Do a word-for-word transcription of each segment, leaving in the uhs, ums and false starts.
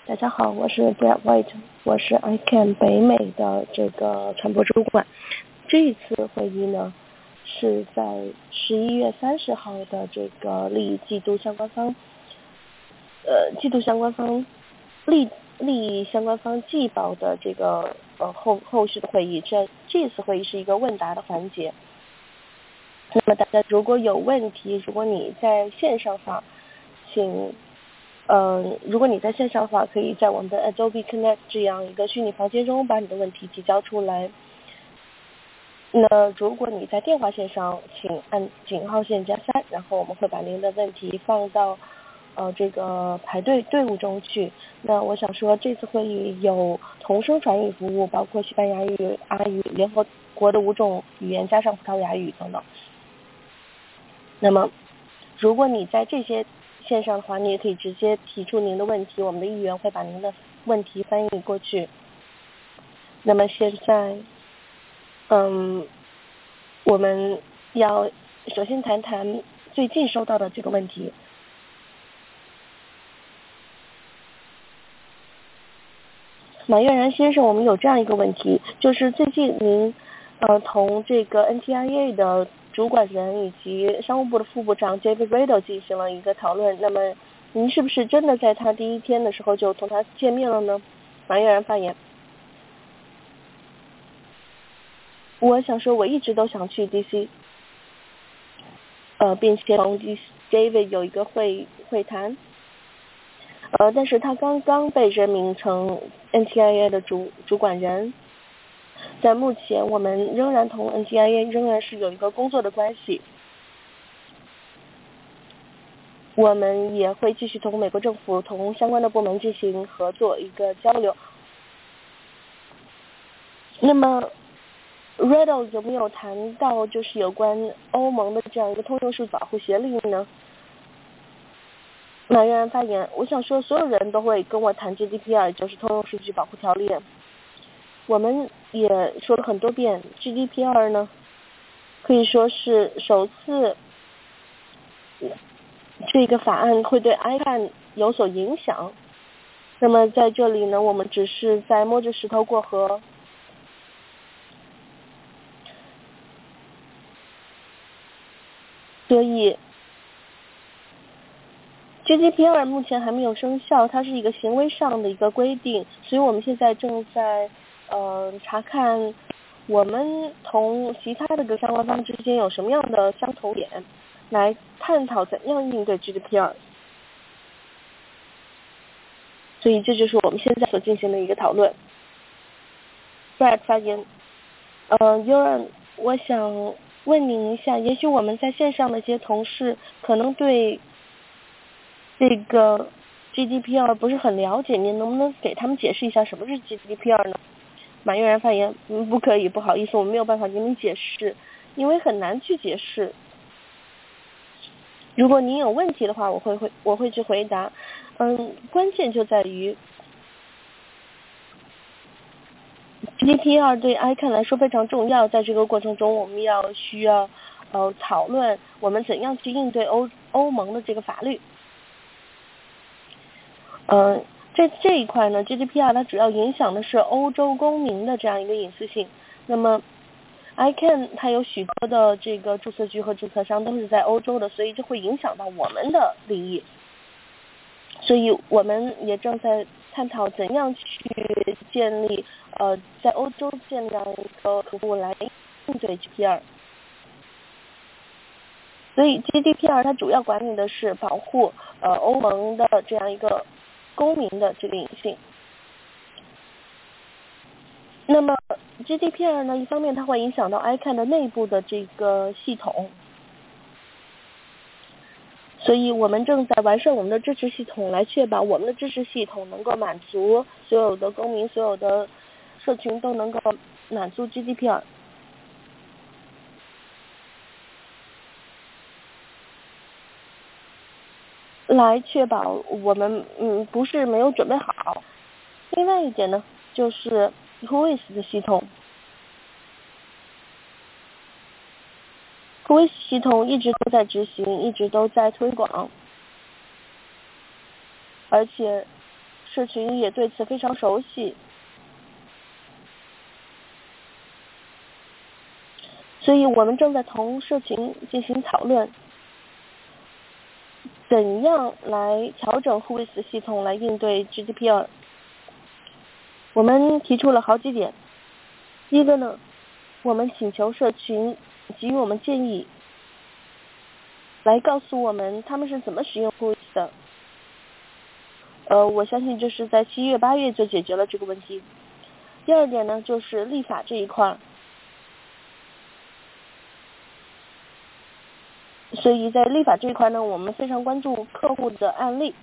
大家好，我是 Brad White， 我是 I C A N 北美的这个传播主管。这一次会议呢，是在十一月三十号的这个利益季度相关方，呃，季度相关方利利益相关方季报的这个呃后后续的会议。这这次会议是一个问答的环节。那么大家如果有问题，如果你在线上的话，请。嗯，如果你在线上的话，可以在我们的 Adobe Connect 这样一个虚拟房间中把你的问题提交出来。那如果你在电话线上，请按井号键加三，然后我们会把您的问题放到呃这个排队队伍中去。那我想说，这次会议有同声传译服务，包括西班牙语、阿语、联合国的五种语言加上葡萄牙语等等。那么，如果你在这些线上的话，你也可以直接提出您的问题，我们的议员会把您的问题翻译过去。那么现在，嗯，我们要首先谈谈最近收到的这个问题。马悦然先生，我们有这样一个问题，就是最近您呃同这个 N T I A 的主管人以及商务部的副部长 David Riddle 进行了一个讨论，那么您是不是真的在他第一天的时候就同他见面了呢？马悦然发言。我想说，我一直都想去 D C， 呃，并且同 David 有一个会会谈，呃，但是他刚刚被任命成 N T I A 的主主管人。在目前，我们仍然同 N T I A 仍然是有一个工作的关系。我们也会继续同美国政府同相关的部门进行合作一个交流。那么 Riddle 有没有谈到就是有关欧盟的这样一个通用数据保护协议呢？马悦然发言，我想说所有人都会跟我谈 G D P R， 就是通用数据保护条例。我们也说了很多遍 G D P R 呢，可以说是首次这个法案会对 I C A N 有所影响。那么在这里呢，我们只是在摸着石头过河。所以 G D P R 目前还没有生效，它是一个行为上的一个规定，所以我们现在正在呃查看我们同其他的个相关方之间有什么样的相同点，来探讨怎样应对 G D P R。 所以这就是我们现在所进行的一个讨论。Brad 发言，呃 Yoran， 我想问您一下，也许我们在线上的一些同事可能对这个 G D P R 不是很了解，您能不能给他们解释一下什么是 G D P R 呢？马悦然发言，嗯，不可以，不好意思，我没有办法给您解释，因为很难去解释。如果您有问题的话，我会会我会去回答。嗯，关键就在于 G D P R 对 I C A N 来说非常重要，在这个过程中，我们要需要呃讨论我们怎样去应对欧欧盟的这个法律。嗯，这这一块呢 ，G D P R 它主要影响的是欧洲公民的这样一个隐私性。那么 I C A N 它有许多的这个注册局和注册商都是在欧洲的，所以这会影响到我们的利益。所以我们也正在探讨怎样去建立呃在欧洲建立这样一个服务来应对 G D P R。所以 G D P R 它主要管理的是保护呃欧盟的这样一个公民的这个隐性。那么 G D P R 呢，一方面它会影响到 I C A N 的内部的这个系统，所以我们正在完善我们的支持系统，来确保我们的支持系统能够满足所有的公民、所有的社群都能够满足 G D P R。来确保我们嗯不是没有准备好。另外一点呢，就是 W H O I S 的系统 ，W H O I S 系统一直都在执行，一直都在推广，而且社群也对此非常熟悉，所以我们正在同社群进行讨论，怎样来调整 Who is 系统来应对 G D P R。 我们提出了好几点。第一个呢，我们请求社群给予我们建议，来告诉我们他们是怎么使用 Who is 的。呃，我相信这是在七月八月就解决了这个问题。第二点呢，就是立法这一块，所以在立法这一块呢，我们非常关注客户的案例。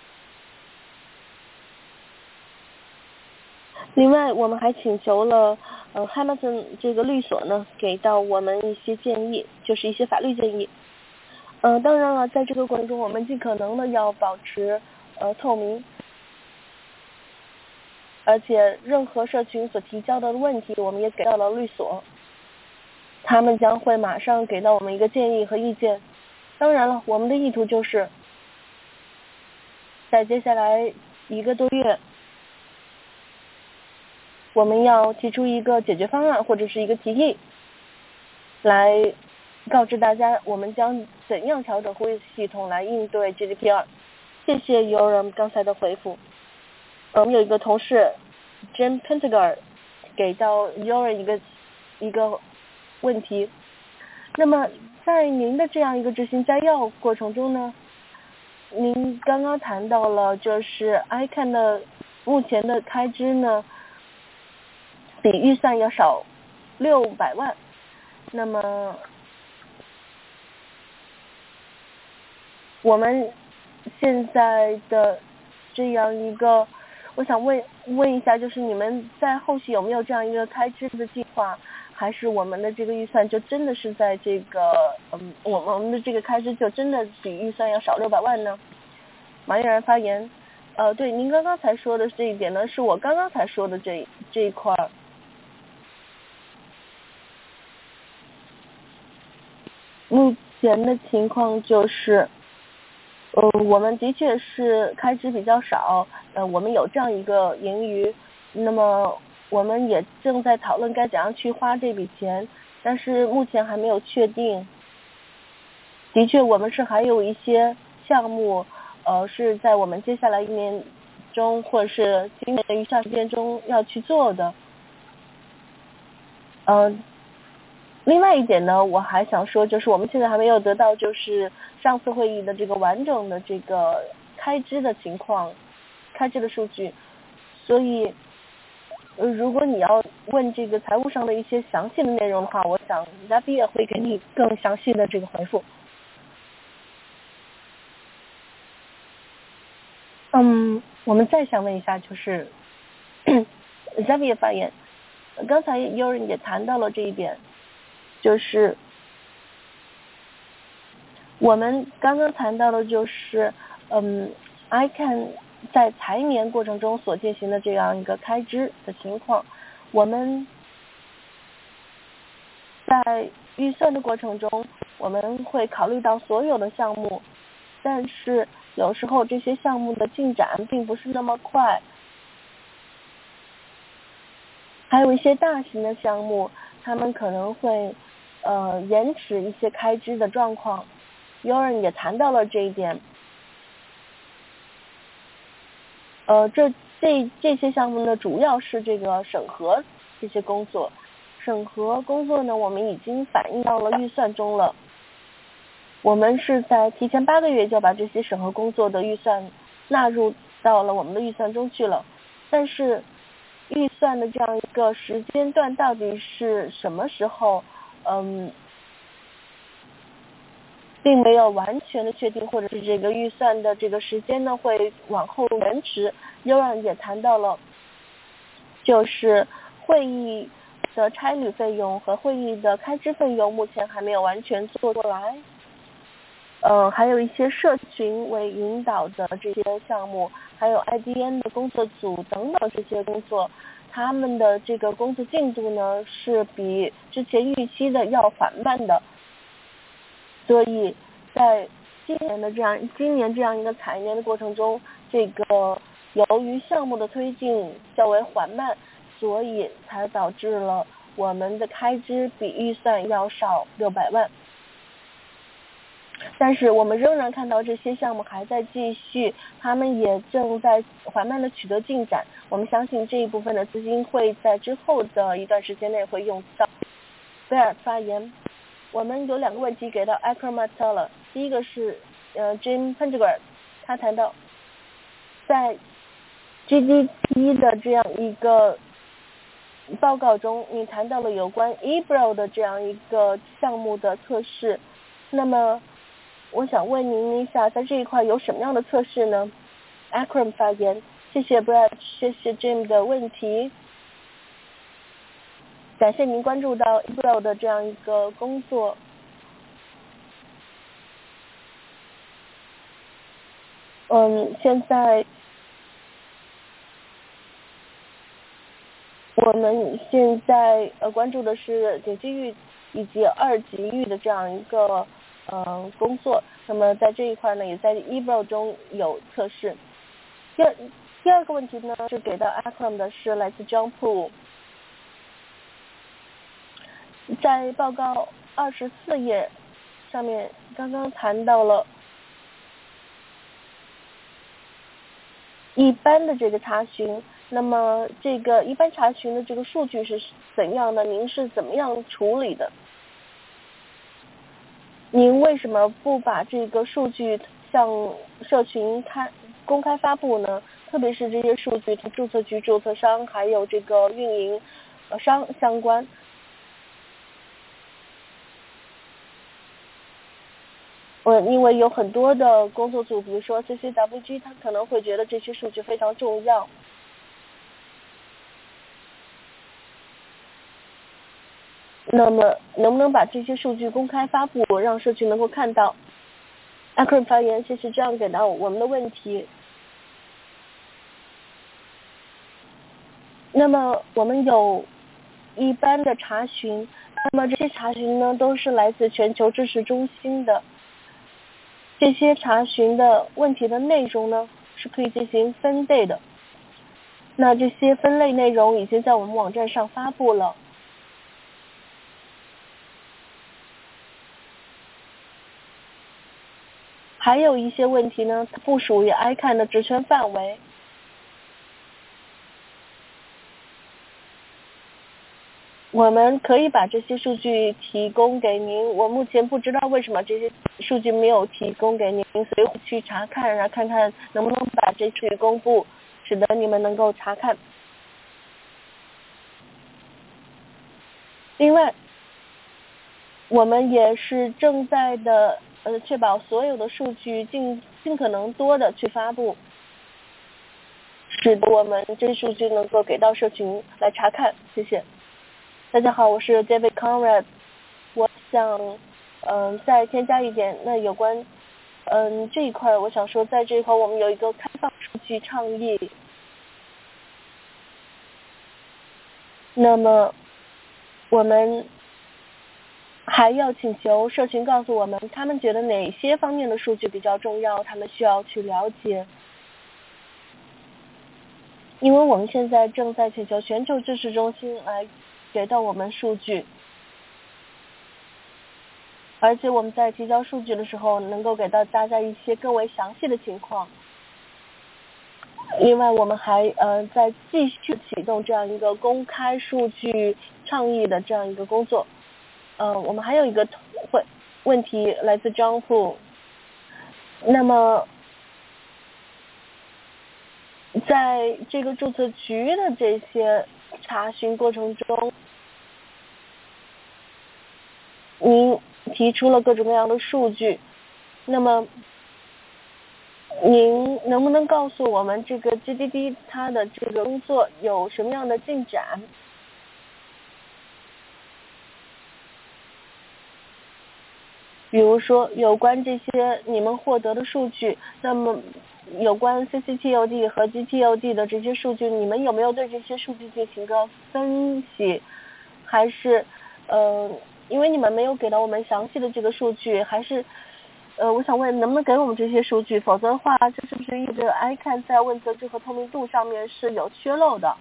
另外，我们还请求了呃 Hamilton 这个律所呢，给到我们一些建议，就是一些法律建议。呃，当然了，在这个过程中，我们尽可能的要保持呃透明，而且任何社群所提交的问题，我们也给到了律所，他们将会马上给到我们一个建议和意见。当然了，我们的意图就是在接下来一个多月，我们要提出一个解决方案或者是一个提议，来告知大家我们将怎样调整 Who is 系统来应对 G D P R。 谢谢 Yoram 刚才的回复。我们有一个同事 Jim Pentagar 给到 Yoram 一个一个问题。那么在您的这样一个执行摘要过程中呢，您刚刚谈到了就是 I C A N 的目前的开支呢比预算要少六百万，那么我们现在的这样一个，我想问问一下，就是你们在后续有没有这样一个开支的计划，还是我们的这个预算就真的是在这个嗯，我们我们的这个开支就真的比预算要少六百万呢？马嫣然发言。呃，对，您刚刚才说的这一点呢，是我刚刚才说的这这一块。目前的情况就是，呃，我们的确是开支比较少，呃，我们有这样一个盈余，那么我们也正在讨论该怎样去花这笔钱，但是目前还没有确定。的确，我们是还有一些项目，呃，是在我们接下来一年中或者是今年的预算时间中要去做的。嗯、呃。另外一点呢，我还想说，就是我们现在还没有得到就是上次会议的这个完整的这个开支的情况，开支的数据，所以呃，如果你要问这个财务上的一些详细的内容的话，我想 Zabi 也会给你更详细的这个回复。嗯，我们再想问一下，就是 Zabi 发言，刚才有人也谈到了这一点。就是我们刚刚谈到的就是嗯 I C A N 在财年过程中所进行的这样一个开支的情况，我们在预算的过程中我们会考虑到所有的项目，但是有时候这些项目的进展并不是那么快，还有一些大型的项目他们可能会呃，延迟一些开支的状况，有人也谈到了这一点。呃，这这这些项目呢，主要是这个审核这些工作，审核工作呢，我们已经反映到了预算中了。我们是在提前八个月就把这些审核工作的预算纳入到了我们的预算中去了，但是预算的这样一个时间段到底是什么时候？嗯，并没有完全的确定，或者是这个预算的这个时间呢会往后延迟。优然也谈到了，就是会议的差旅费用和会议的开支费用目前还没有完全做过来。呃，还有一些社群为引导的这些项目，还有 I D N 的工作组等等这些工作。他们的这个工作进度呢是比之前预期的要缓慢的，所以在今年的这样今年这样一个财年的过程中，这个由于项目的推进较为缓慢，所以才导致了我们的开支比预算要少六百万。但是我们仍然看到这些项目还在继续，他们也正在缓慢的取得进展。我们相信这一部分的资金会在之后的一段时间内会用到。贝尔发言，我们有两个问题给到 Akram Atala， 第一个是呃 Jim Pendergrass， 他谈到在 G D P 的这样一个报告中，你谈到了有关 E B R O 的这样一个项目的测试，那么我想问您一下，在这一块有什么样的测试呢？ Akram 发言，谢谢 Brad， 谢谢 Jim 的问题，感谢您关注到 E B R O 的这样一个工作。嗯，现在我们现在呃关注的是顶级域以及二级域的这样一个呃工作，那么在这一块呢，也在 E B R O 中有测试。第二第二个问题呢，是给到 Akram 的是来自 John Poole， 在报告二十四页上面刚刚谈到了一般的这个查询，那么这个一般查询的这个数据是怎样的？您是怎么样处理的？您为什么不把这个数据向社群开公开发布呢？特别是这些数据和注册局、注册商还有这个运营商相关。呃，因为有很多的工作组，比如说 C C W G， 他可能会觉得这些数据非常重要。那么，能不能把这些数据公开发布，让社区能够看到？阿克发言，谢谢这样给到我们的问题。那么，我们有一般的查询，那么这些查询呢，都是来自全球知识中心的。这些查询的问题的内容呢，是可以进行分类的。那这些分类内容已经在我们网站上发布了。还有一些问题呢，它不属于 I C A N 的职权范围。我们可以把这些数据提供给您，我目前不知道为什么这些数据没有提供给您，所以我去查看，然后看看能不能把这数据公布，使得你们能够查看。另外，我们也是正在的呃确保所有的数据尽尽可能多的去发布，使得我们这些数据能够给到社群来查看。谢谢。大家好，我是 David Conrad。我想，嗯、呃，再添加一点，那有关，嗯、呃，这一块，我想说，在这一块我们有一个开放数据倡议。那么，我们还要请求社群告诉我们，他们觉得哪些方面的数据比较重要，他们需要去了解。因为我们现在正在请求全球知识中心来给到我们数据，而且我们在提交数据的时候，能够给到大家一些更为详细的情况。另外，我们还呃在继续启动这样一个公开数据倡议的这样一个工作。呃，我们还有一个问问题来自张户，那么在这个注册局的这些查询过程中，您提出了各种各样的数据，那么您能不能告诉我们这个 G D D 它的这个工作有什么样的进展？比如说有关这些你们获得的数据，那么有关 C C T O D 和 G T O D 的这些数据，你们有没有对这些数据进行个分析？还是呃，因为你们没有给到我们详细的这个数据，还是呃，我想问能不能给我们这些数据，否则的话，这是不是意味着 I C A N 在问责制和透明度上面是有缺漏的？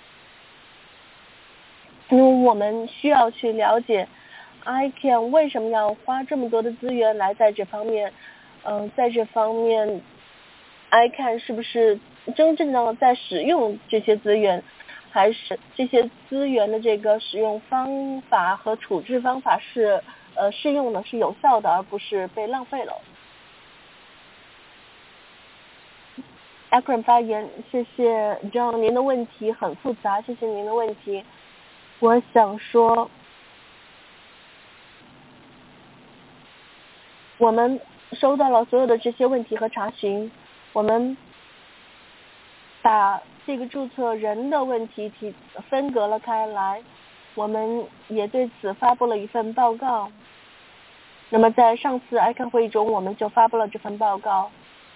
因为我们需要去了解 I C A N 为什么要花这么多的资源来在这方面，嗯、呃，在这方面 I C A N 是不是真正的在使用这些资源，还是这些资源的这个使用方法和处置方法是呃适用的，是有效的，而不是被浪费了。Akron 发言，谢谢 John， 您的问题很复杂，谢谢您的问题。我想说，我们收到了所有的这些问题和查询，我们把这个注册人的问题提分隔了开来，我们也对此发布了一份报告。那么在上次 I C A N 会议中，我们就发布了这份报告。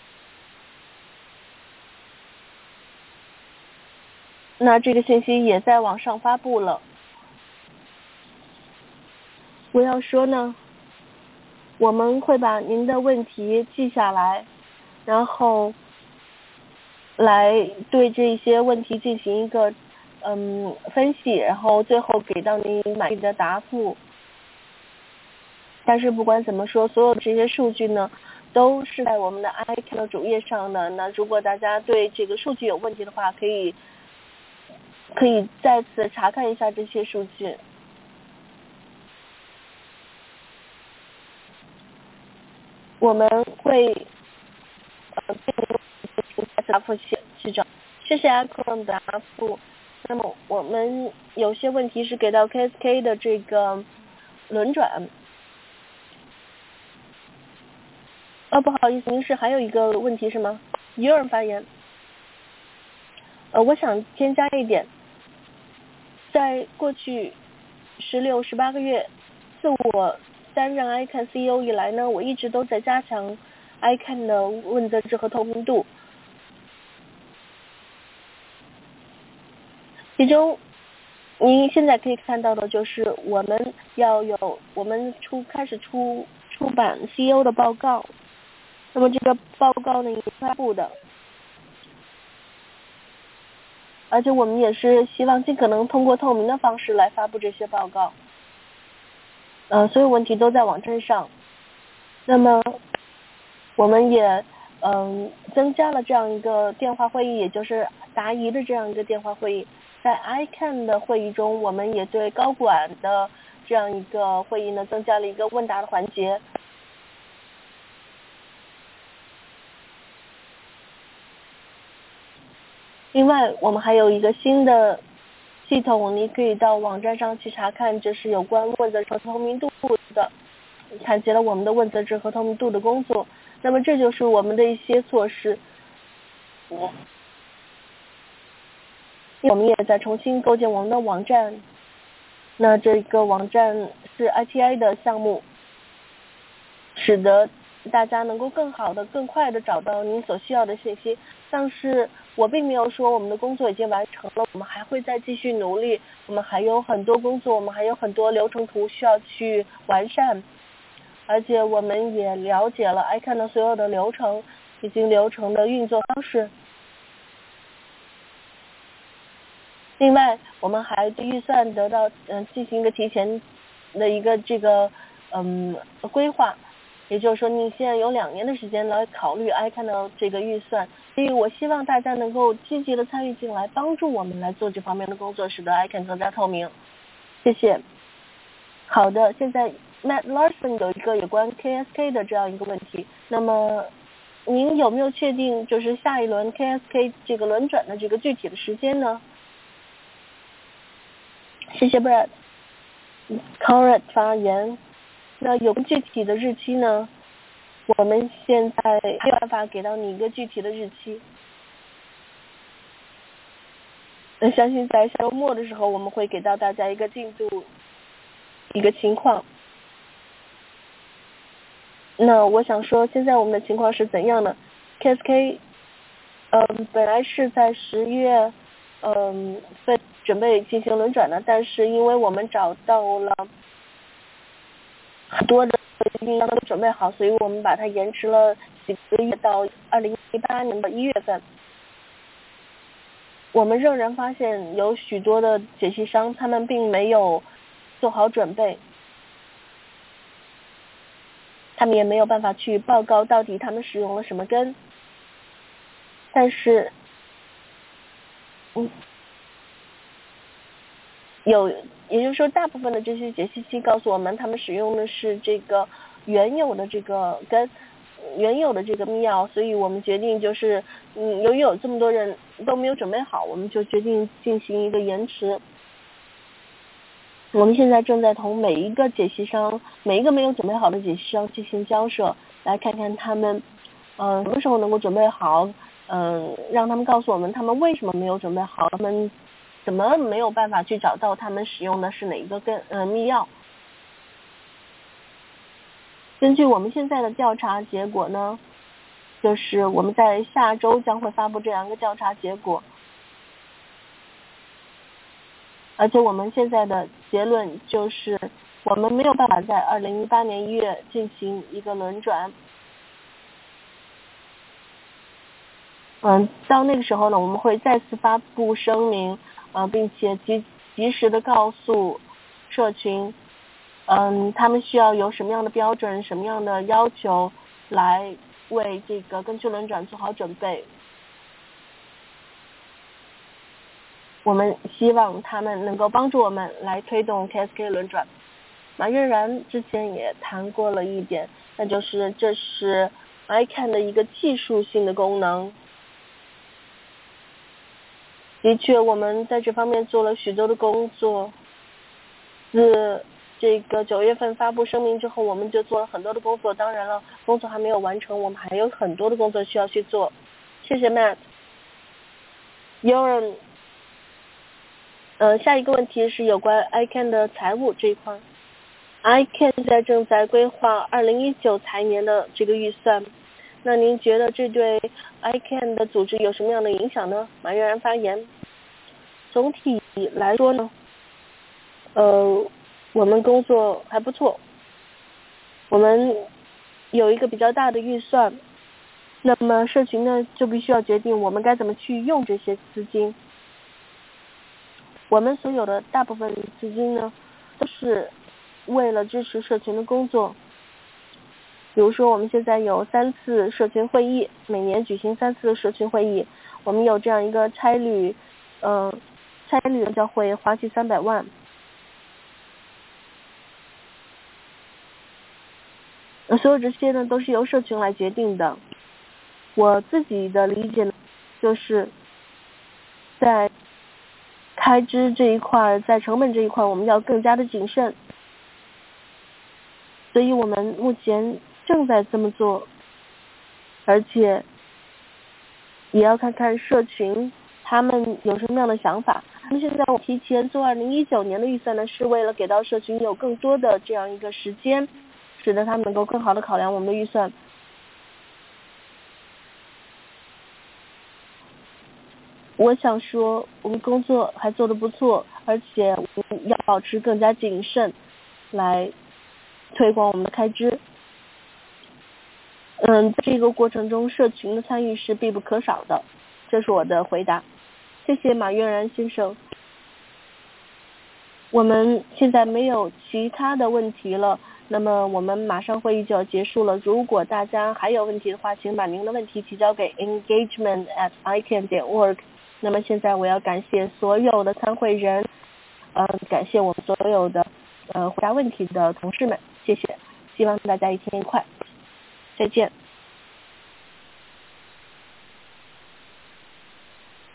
那这个信息也在网上发布了。我要说呢，我们会把您的问题记下来，然后来对这些问题进行一个嗯分析，然后最后给到您满意的答复。但是不管怎么说，所有这些数据呢，都是在我们的 I C A N 的主页上的。那如果大家对这个数据有问题的话，可以可以再次查看一下这些数据。我们会呃再次答复市长，谢谢 Akron 的答复。那么我们有些问题是给到 K S K 的这个轮转。哦，不好意思，您是还有一个问题是吗？有人发言。呃，我想添加一点，在过去十六、十八个月，自我担任 I C A N C E O 以来呢，我一直都在加强 I C A N 的问责制和透明度。其中，您现在可以看到的就是我们要有我们出开始出出版 C E O 的报告。那么这个报告呢，已经发布的，而且我们也是希望尽可能通过透明的方式来发布这些报告。呃，所有问题都在网站上。那么我们也嗯、呃、增加了这样一个电话会议，也就是答疑的这样一个电话会议。在 I C A N 的会议中，我们也对高管的这样一个会议呢，增加了一个问答的环节。另外，我们还有一个新的系统，你可以到网站上去查看，这是有关问责和透明度的，谈及了我们的问责制和透明度的工作。那么这就是我们的一些措施。我们也在重新构建我们的网站。那这个网站是 I T I 的项目，使得大家能够更好的、更快的找到您所需要的信息。但是我并没有说我们的工作已经完成了，我们还会再继续努力，我们还有很多工作，我们还有很多流程图需要去完善，而且我们也了解了 I C A N 的所有的流程以及流程的运作方式。另外，我们还对预算得到嗯、呃、进行一个提前的一个这个嗯规划。也就是说，你现在有两年的时间来考虑 I C A N 的这个预算，所以我希望大家能够积极的参与进来，帮助我们来做这方面的工作，使得 I C A N 更加透明。谢谢。好的，现在 Matt Larson 有一个有关 K S K 的这样一个问题，那么您有没有确定就是下一轮 K S K 这个轮转的这个具体的时间呢？谢谢 Brad。Conrad 发言。那有个具体的日期呢？我们现在没有办法给到你一个具体的日期。那相信在下周末的时候，我们会给到大家一个进度，一个情况。那我想说，现在我们的情况是怎样的 ？K S K， 嗯，本来是在十月，嗯，份准备进行轮转的，但是因为我们找到了很多的已经都准备好，所以我们把它延迟了几个月到二零一八年的一月份。我们仍然发现有许多的解析商，他们并没有做好准备，他们也没有办法去报告到底他们使用了什么根。但是，嗯，有，也就是说，大部分的这些解析器告诉我们，他们使用的是这个原有的这个根。原有的这个密钥，所以我们决定就是，嗯，由于有这么多人都没有准备好，我们就决定进行一个延迟。我们现在正在同每一个解析商，每一个没有准备好的解析商进行交涉，来看看他们，嗯、呃，什么时候能够准备好，嗯、呃，让他们告诉我们他们为什么没有准备好，他们怎么没有办法去找到他们使用的是哪一个根，呃，密钥。根据我们现在的调查结果呢，就是我们在下周将会发布这样一个调查结果，而且我们现在的结论就是，我们没有办法在二零一八年一月进行一个轮转。嗯，到那个时候呢，我们会再次发布声明，呃，并且及及时的告诉社群。嗯，他们需要有什么样的标准、什么样的要求，来为这个根据轮转做好准备。我们希望他们能够帮助我们来推动 K S K 轮转。马悦然之前也谈过了一点，那就是这是 I C A N 的一个技术性的功能。的确，我们在这方面做了许多的工作。自这个九月份发布声明之后，我们就做了很多的工作。当然了，工作还没有完成，我们还有很多的工作需要去做。谢谢 Matt。有人，呃，下一个问题是有关 I C A N 的财务这一块。I C A N 现在正在规划二零一九财年的这个预算。那您觉得这对 I C A N 的组织有什么样的影响呢？马悦然发言。总体来说呢，呃，我们工作还不错，我们有一个比较大的预算，那么社群呢就必须要决定我们该怎么去用这些资金。我们所有的大部分资金呢，都是为了支持社群的工作。比如说我们现在有三次社群会议，每年举行三次社群会议，我们有这样一个差旅，呃，差旅人教会花去三百万。所有这些呢都是由社群来决定的。我自己的理解呢，就是在开支这一块，在成本这一块，我们要更加的谨慎。所以我们目前正在这么做，而且也要看看社群他们有什么样的想法。那么现在我提前做二零一九年的预算呢，是为了给到社群有更多的这样一个时间，使得他们能够更好的考量我们的预算。我想说，我们工作还做得不错，而且我们要保持更加谨慎，来推广我们的开支。嗯，在这个过程中，社群的参与是必不可少的。这是我的回答。谢谢马悦然先生。我们现在没有其他的问题了，那么我们马上会议就要结束了。如果大家还有问题的话，请把您的问题提交给 engagement at i c a n 点 org。那么现在我要感谢所有的参会人，呃，感谢我们所有的呃回答问题的同事们，谢谢，希望大家一天愉快，再见。